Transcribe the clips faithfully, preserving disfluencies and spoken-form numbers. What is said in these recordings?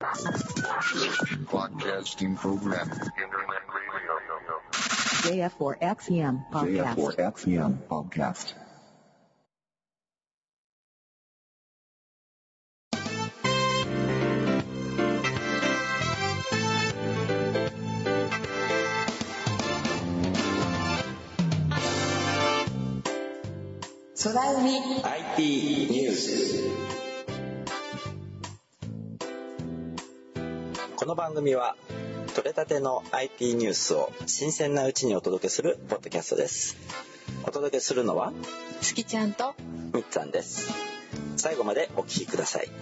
Broadcasting program. Internet radio. ジェイエフフォーエックスイーエムPodcast. ジェイエフフォーエックスイーエム Podcast. 空海アイティー ニュース。この番組は取れたての アイティー ニュースを新鮮なうちにお届けするポッドキャストです。お届けするのは月ちゃんとみっつぁんです。最後までお聞きください。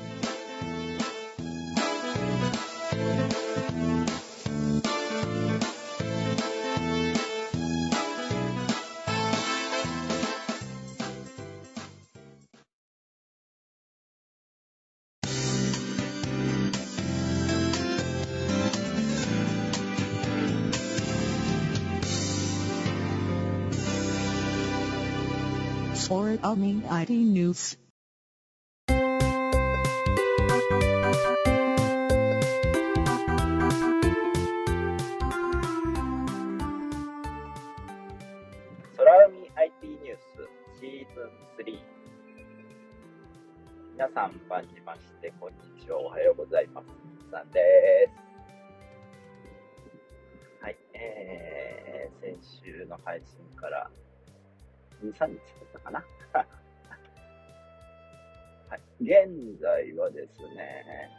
空海 アイティー ニュース。 空海 アイティー ニュースシーズンスリー。皆さんばんじましてこんにちは、おはようございます。みっつぁんです。はい、えー、先週の配信からに、さんにちだったかなはい、現在はですね、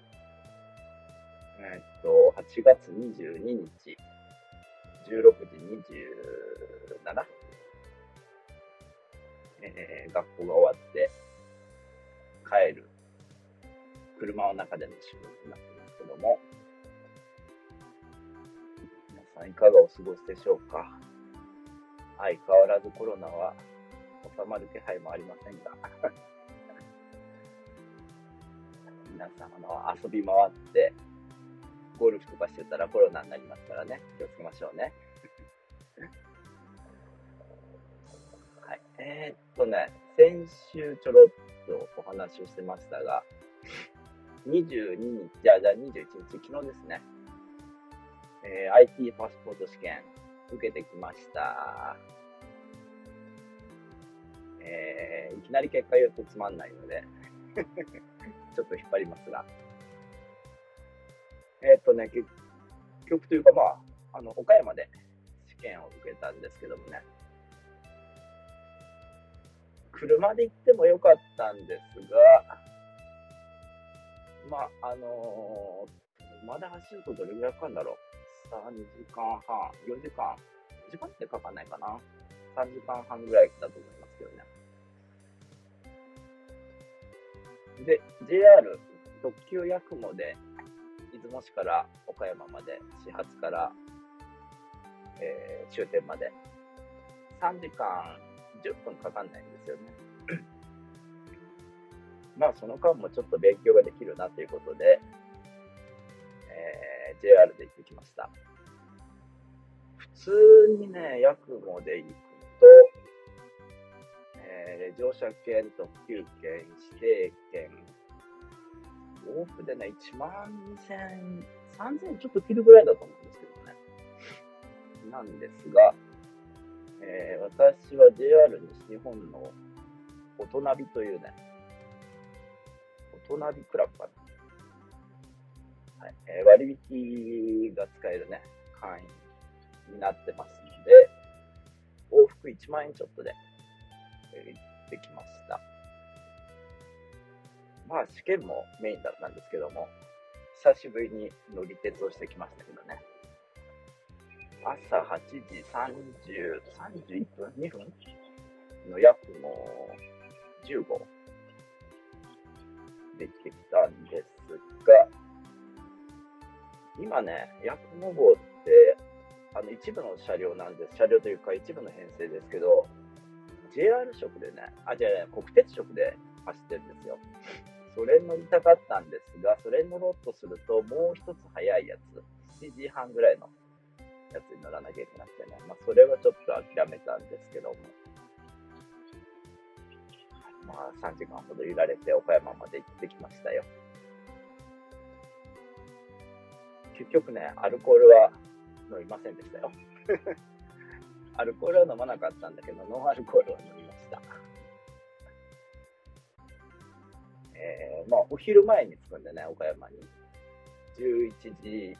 えー、っと、はちがつにじゅうににち、じゅうろくじにじゅうなな、えー、学校が終わって帰る車の中での収録になっていますけども、皆さんいかがお過ごしでしょうか。相変わらずコロナは収まる気配もありませんが皆さんあの遊び回ってゴルフとかしてたらコロナになりますからね、気をつけましょうねはい、えー、っとね先週ちょろっとお話をしてましたが、にじゅうににち、じゃあじゃあにじゅういちにち、昨日ですね、えー、アイティー パスポート試験受けてきました。えー、いきなり結果言うとつまんないのでちょっと引っ張りますが、えーっとね結局というか、まああの岡山で試験を受けたんですけどもね、車で行ってもよかったんですが、まああのー、まだ走るとどれぐらいかかるんだろう。さんじかんはん、よじかん、よじかんってかかんないかな。さんじかんはんぐらいだと思いますけどね。で、ジェイアール 特急やくもで出雲市から岡山まで、始発から、えー、終点までさんじかんじゅっぷんかかんないんですよねまあその間もちょっと勉強ができるなということで、えー、ジェイアール で行ってきました。普通にね、やくもで行くと、えー、乗車券、特急券、指定券、往復でね、いちまんにせん、さんぜんちょっと切るぐらいだと思うんですけどね。なんですが、えー、私は ジェイアール 西日本のおとなびというね、おとなびクラブかな、はいえー、割引が使えるね、会員になってますので、往復いちまんえんちょっとで、えー、行ってきました。まあ試験もメインだったんですけども、久しぶりに乗り鉄をしてきましたけどね。朝はちじさんじゅう、さんじゅういっぷん ?にふんのやくもじゅうごで行ってきたんですが、今ね、やくも号ってあの一部の車両なんです。車両というか一部の編成ですけど、ジェイアール 色でね、あ、じゃあ国鉄色で走ってるんですよ。それ乗りたかったんですが、それ乗ろうとするともう一つ早いやつ、しちじはんぐらいのやつに乗らなきゃいけなくてね、まあ、それはちょっと諦めたんですけども、まあさんじかんほど揺られて岡山まで行ってきましたよ。 結局ね、アルコールは飲みませんでしたよ。アルコールは飲まなかったんだけど、ノンアルコールは飲みました。えー、まあ、お昼前に着くんでね、岡山に。じゅういちじ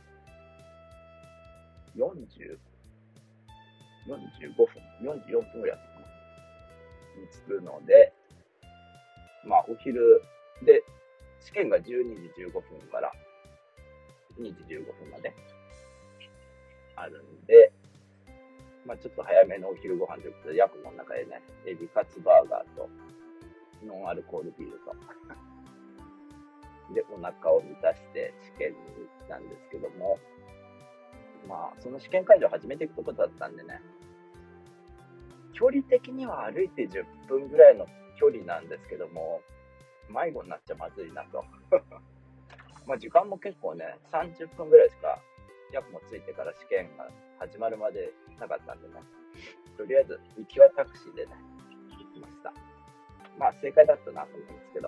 よんじゅう、よんじゅうごふん、よんじゅうよんぷんぐらいかなに着くので、まあ、お昼で、試験がじゅうにじじゅうごふんからにじじゅうごふんまであるんで、まあ、ちょっと早めのお昼ご飯ということで、ヤクモの中でね、エビカツバーガーと、ノンアルコールビールと、で、お腹を満たして試験に行ったんですけども、まあ、その試験会場初めて行くとこだったんでね、距離的には歩いてじゅっぷんぐらいの距離なんですけども、迷子になっちゃまずいなと。まあ時間も結構ね、さんじゅっぷんぐらいしか、ヤクモついてから試験が始まるまでなかったんでね、とりあえず行きはタクシーでね、行きました。まあ正解だったなと思うんですけど。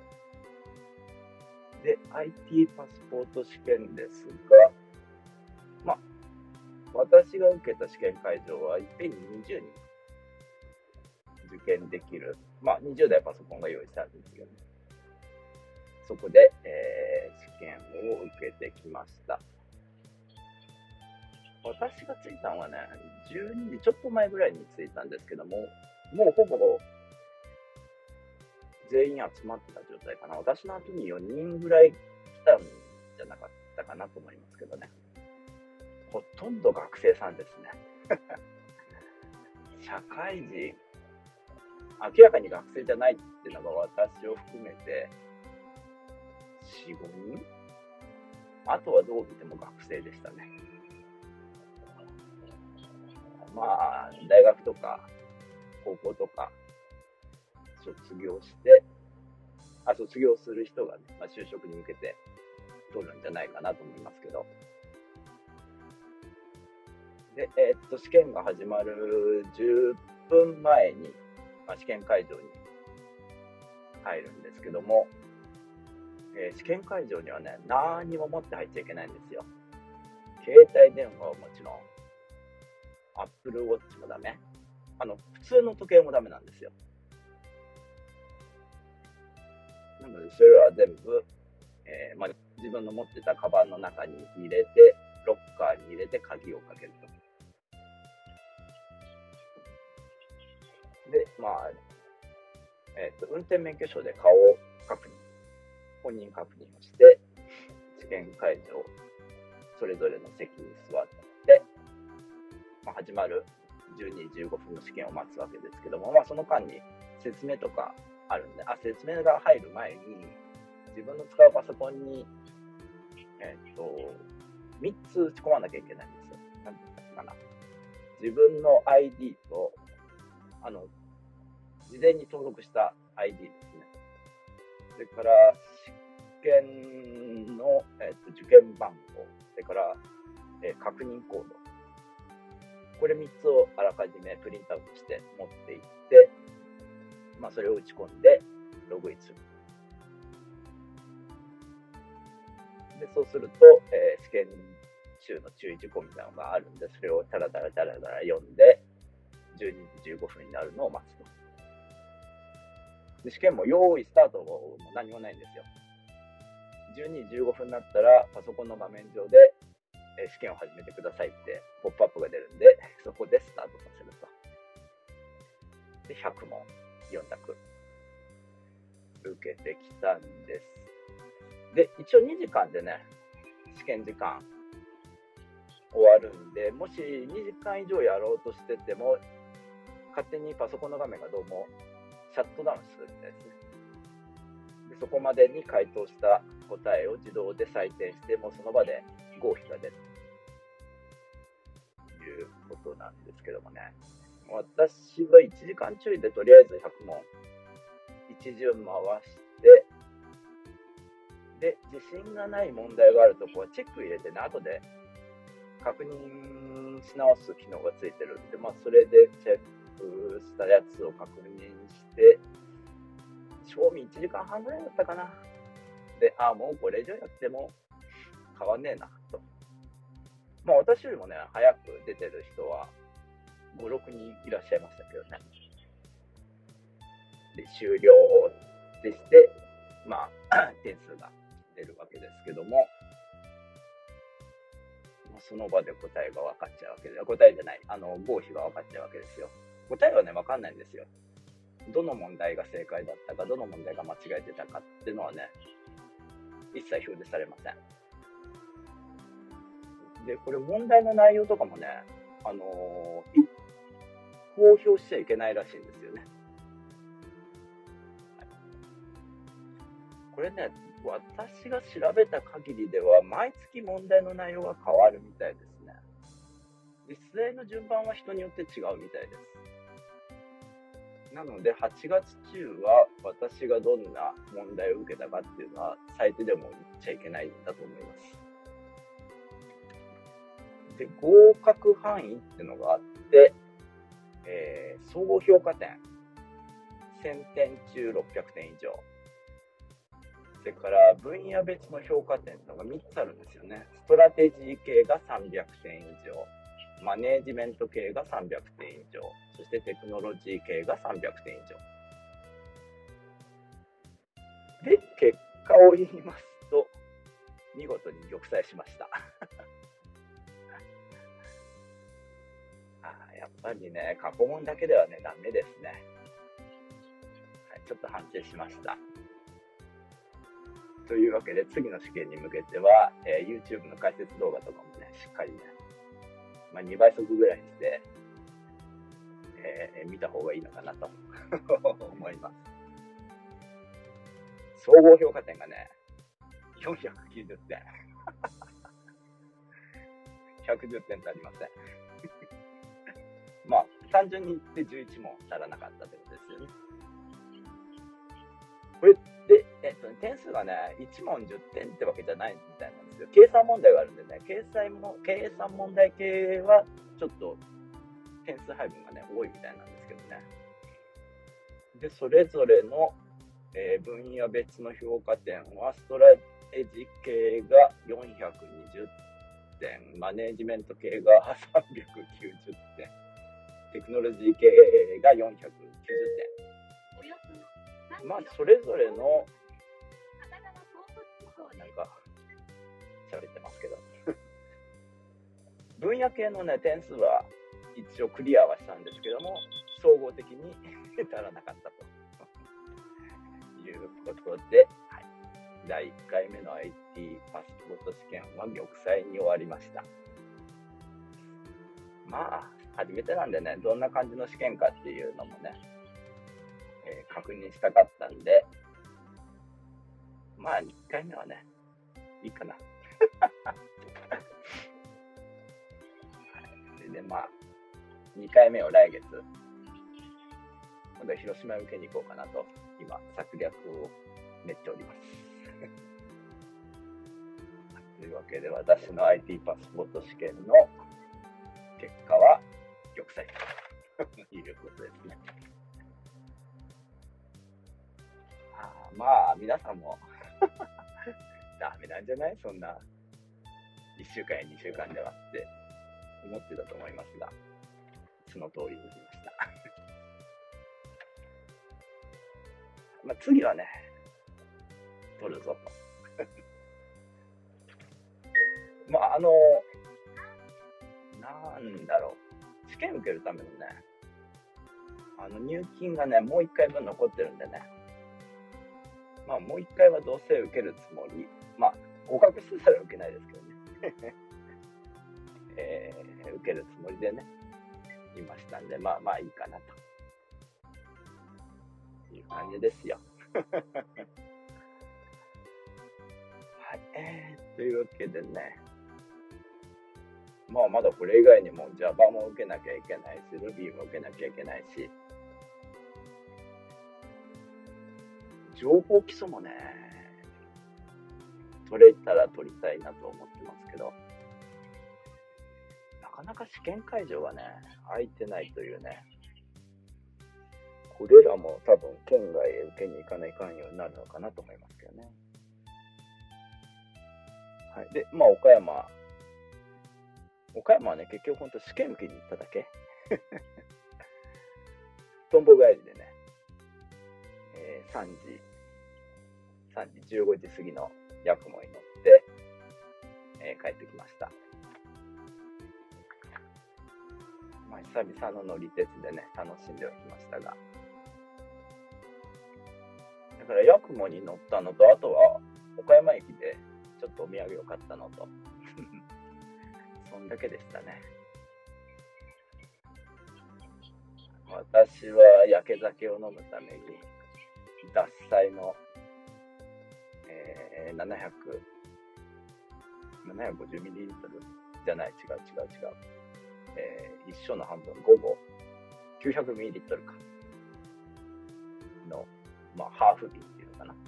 で、アイティー パスポート試験ですが、まあ、私が受けた試験会場はいっぺんににじゅうにん受験できる、まあにじゅうだいパソコンが用意してあるんですけどね。そこで、えー、試験を受けてきました。私が着いたのはね、じゅうにじちょっと前ぐらいに着いたんですけども、もうほぼ全員集まってた状態かな。私の後によにんぐらい来たんじゃなかったかなと思いますけどね。ほとんど学生さんですね。社会人、明らかに学生じゃないっていうのが私を含めてよん、ごにん、あとはどう見ても学生でしたね。まあ、大学とか高校とか卒業して、あ、卒業する人がね、まあ、就職に向けて取るんじゃないかなと思いますけど。で、えー、っと、試験が始まるじゅっぷんまえに、まあ、試験会場に入るんですけども、えー、試験会場にはね、何にも持って入っちゃいけないんですよ。携帯電話はもちろん、Apple Watch もダメ。あの、普通の時計もダメなんですよ。なので、それは全部、えーまあ、自分の持ってたカバンの中に入れて、ロッカーに入れて鍵をかけると。で、まあ、えっと、運転免許証で顔確認、本人確認をして、試験会場、それぞれの席に座って、まあ、始まるじゅうにじじゅうごふんの試験を待つわけですけども、まあ、その間に説明とかあるんで、あ、説明が入る前に、自分の使うパソコンに、えっと、みっつ打ち込まなきゃいけないんですよ。なんて言ったかな。自分の アイディー と、あの、事前に登録した アイディー ですね。それから、試験の、えっと、受験番号、それから、えー、確認コード。これみっつをあらかじめプリントアウトして持っていって、まあ、それを打ち込んでログインする。で、そうすると、えー、試験中の注意事項みたいなのがあるんで、それをタラタラタラタラ読んで、じゅうにじじゅうごふんになるのを待つと。で、試験も用意スタートも何もないんですよ。じゅうにじじゅうごふんになったら、パソコンの画面上で、えー、試験を始めてくださいってポップアップが出るんで、そこでスタートさせると。で、ひゃくもん、よん択受けてきたんです。で、一応にじかんでね、試験時間終わるんで、もしにじかん以上やろうとしてても、勝手にパソコンの画面がどうもシャットダウンするみたいですね。で、そこまでに回答した答えを自動で採点して、もうその場で合否が出るということなんですけどもね。私はいちじかんちょいでとりあえずひゃくもん一巡回して、で、自信がない問題があるとこはチェック入れてね、後で確認し直す機能がついてるんで、まあ、それでチェックしたやつを確認して、賞味いちじかんはんぐらいだったかな。で、ああ、もうこれ以上やっても変わんねえな、とまあ私よりもね、早く出てる人はご、ろくにんいらっしゃいましたけどね。で、終了でして、まあ、点数が出るわけですけども、その場で答えが分かっちゃうわけで、答えじゃない、あの、合否が分かっちゃうわけですよ。答えはね、分かんないんですよ。どの問題が正解だったか、どの問題が間違えてたかっていうのはね、一切表示されません。で、これ問題の内容とかもね、あのー、公表しちゃいけないらしいんですよね。これね、私が調べた限りでは、毎月問題の内容が変わるみたいですね。で、出題の順番は人によって違うみたいです。なので、はちがつ中は私がどんな問題を受けたかっていうのは、最低でも言っちゃいけないんだと思います。で、合格範囲っていうのがあって、えー、総合評価点、せんてん中ろっぴゃくてん以上。それから分野別の評価点というのがみっつあるんですよね。ストラテジー系がさんびゃくてん以上、マネージメント系がさんびゃくてん以上、そしてテクノロジー系がさんびゃくてん以上。で、結果を言いますと、見事に玉砕しました。あ、やっぱりね、過去問だけではね、ダメですね。はい、ちょっと反省しました。というわけで、次の試験に向けては、えー、YouTube の解説動画とかもね、しっかりね、まあ、にばい速ぐらいにして、えー、見た方がいいのかなと思います。総合評価点がね、よんひゃくきゅうじゅってん。ひゃくじゅってん足りません。まあ、単純に言ってじゅういち問足らなかったということですよね。これで、えっと、点数がね、いち問じゅってんってわけじゃないみたいなんですよ。計算問題があるんでね、計算も計算問題系はちょっと点数配分がね、多いみたいなんですけどね。で、それぞれの、えー、分野別の評価点は、ストラテジ系がよんひゃくにじゅってん、マネージメント系がさんびゃくきゅうじゅってん、テクノロジー系がよんひゃくきゅうじゅってん。まあ、それぞれの、なんか、喋ってますけど。分野系のね、点数は一応クリアはしたんですけども、総合的に足らなかったということで、はい、だいいっかいめの アイティー パスポート試験は玉砕に終わりました。まあ、初めてなんでね、どんな感じの試験かっていうのもね、えー、確認したかったんで、まあ、いっかいめはね、いいかな。で、まあ、にかいめを来月、今度は広島へ受けに行こうかなと、今、策略を練っております。というわけで、私の アイティー パスポート試験の結果は、玉砕ということですね。あまあ、皆さんもダメなんじゃない？そんな、いっしゅうかんやにしゅうかんではって思ってたと思いますが、その通りになりました。まあ次はね、取るぞと。まあ、あの、なんだろう、試験受けるためのね、あの入金がね、もういっかいぶん残ってるんでね、まあ、もう一回はどうせ受けるつもり。まあ、合格してたら受けないですけどね。えー、受けるつもりでね、いましたんで、まあまあいいかなと。いう感じですよ。はい。えー、というわけでね、まあまだこれ以外にも Java も受けなきゃいけないし、Ruby も受けなきゃいけないし、情報基礎もね、取れたら取りたいなと思ってますけど、なかなか試験会場がね、空いてないというね、これらも多分県外へ受けに行かないかんようになるのかなと思いますけどね。はい。で、まあ岡山岡山はね、結局ほんと試験受けに行っただけ。トンボ帰りでね、えー、さんじ、さんじ、じゅうごじ過ぎのヤクモに乗って、えー、帰ってきました。まあ、久々の乗り鉄でね、楽しんではきましたが。だからヤクモに乗ったのと、あとは岡山駅でちょっとお土産を買ったのと、そんだけでしたね。私は焼け酒を飲むために、獺祭の、えー、ななひゃく、ななひゃくごじゅうミリリットル じゃない、違う違う違う。えー、一升の半分、ごご、きゅうひゃくミリリットル か。の、まあ、ハーフ瓶っていうのかな。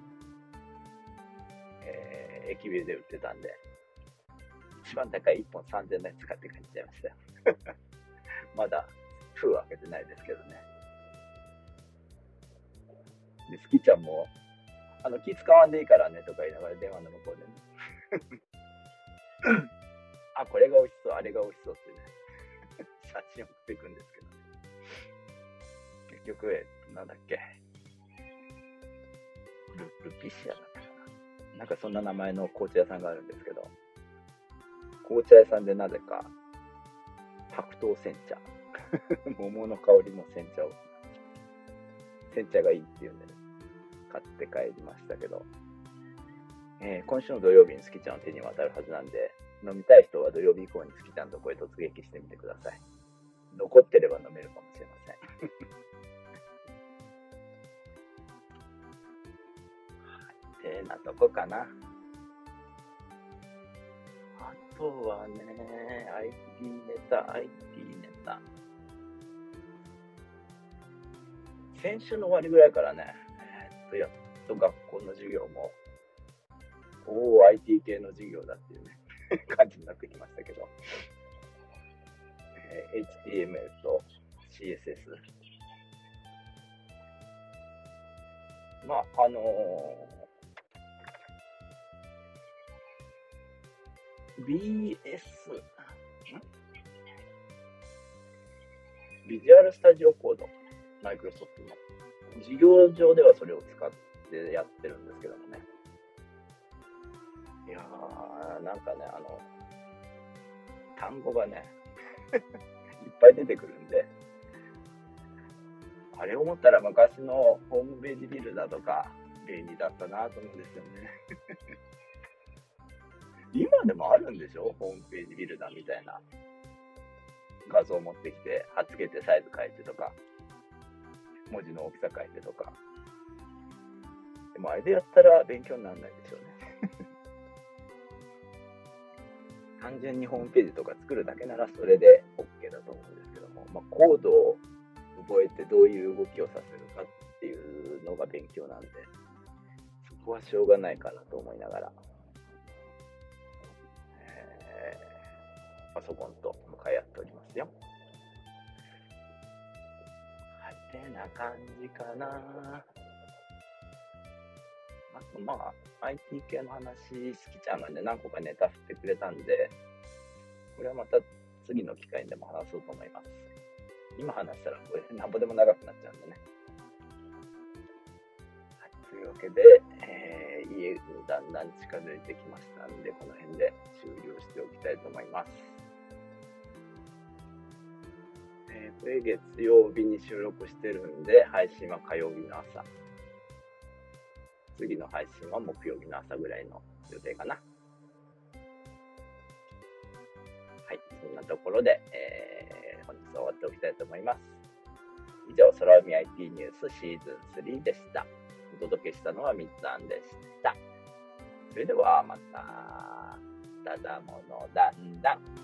えー、駅ビルで売ってたんで、一番高いいっぽんさんぜんえんのやつ買って帰っちゃいましたよ。まだ、封は開けてないですけどね。で、スキちゃんも、あの、気使わんでいいからねとか言いながら電話の向こうでね。あ、これが美味しそう、あれが美味しそうってね、写真を送っていくんですけど、ね、結局、えっと、なんだっけ、ル、ルピシアだったかな。なんかそんな名前の紅茶屋さんがあるんですけど、紅茶屋さんでなぜか、白桃煎茶。桃の香りの煎茶を、煎茶がいいっていうんで、ね、買って帰りましたけど、えー、今週の土曜日にスキちゃんの手に渡るはずなんで、飲みたい人は土曜日以降にスキちゃんのとこへ突撃してみてください。残ってれば飲めるかもしれません。てなとこかな。あとはね、アイティー ネタ、アイティー ネタ。先週の終わりぐらいからね、えー、っと、やっと学校の授業も、おー、アイティー 系の授業だっていうね、感じになってきましたけど、えー、エイチティーエムエル と シーエスエス。まあ、あのー、ビーエス、んビジュアルスタジオコード、マイクロソフトの授業上ではそれを使ってやってるんですけどもね。いやー、なんかね、あの、単語がね、いっぱい出てくるんで、あれを思ったら昔のホームページビルダーとか便利だったなと思うんですよね。今でもあるんでしょ、ホームページビルダーみたいな。画像を持ってきて、貼っつけてサイズ変えてとか、文字の大きさ変えてとか。でもあれでやったら勉強にならないでしょうね。単純にホームページとか作るだけならそれで OK だと思うんですけども、まあ、コードを覚えてどういう動きをさせるかっていうのが勉強なんで、そこはしょうがないかなと思いながら、えー、パソコンと向かい合っておりますよ。はてな感じかな。あとまあ アイティー 系の話、スキちゃんがね何個かネタ振ってくれたんで、これはまた次の機会にでも話そうと思います。今話したらこれなんぼでも長くなっちゃうんでね。はい、というわけで、えー、家にだんだん近づいてきましたんで、この辺で終了しておきたいと思います。えー、これ月曜日に収録してるんで、配信は火曜日の朝。次の配信は木曜日の朝ぐらいの予定かな。はい、そんなところで、えー、本日は終わっておきたいと思います。以上、空海 アイティー ニュースシーズンスリーでした。お届けしたのはみっつあんでした。それではまた、ただものだんだん。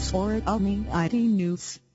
Or Omni アイティー News